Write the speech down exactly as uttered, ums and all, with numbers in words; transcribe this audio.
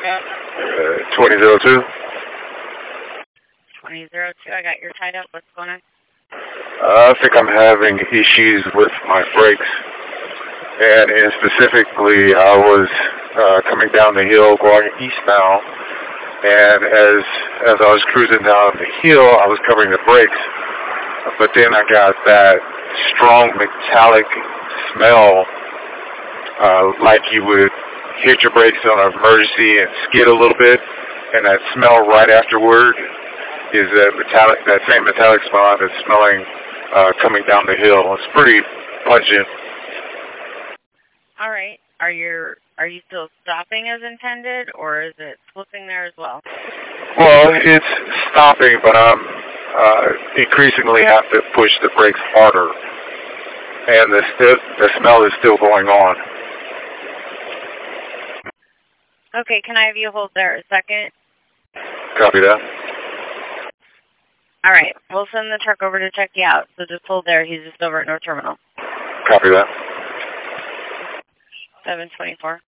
Uh, twenty oh two. twenty oh two, I got your tied up. What's going on? Uh, I think I'm having issues with my brakes. And, and specifically, I was uh, coming down the hill going eastbound. And as as I was cruising down the hill, I was covering the brakes. But then I got that strong metallic smell, uh, like you would hit your brakes on an emergency and skid a little bit. And that smell right afterward is that metallic, that same metallic smell that's smelling uh, coming down the hill. It's pretty pungent. All right. Are you are you still stopping as intended, or is it flipping there as well? Well, it's stopping, but I'm uh, increasingly have to push the brakes harder, and the st the smell is still going on. Okay. Can I have you hold there a second? Copy that. All right. We'll send the truck over to check you out. So just hold there. He's just over at North Terminal. Copy that. seven twenty-four.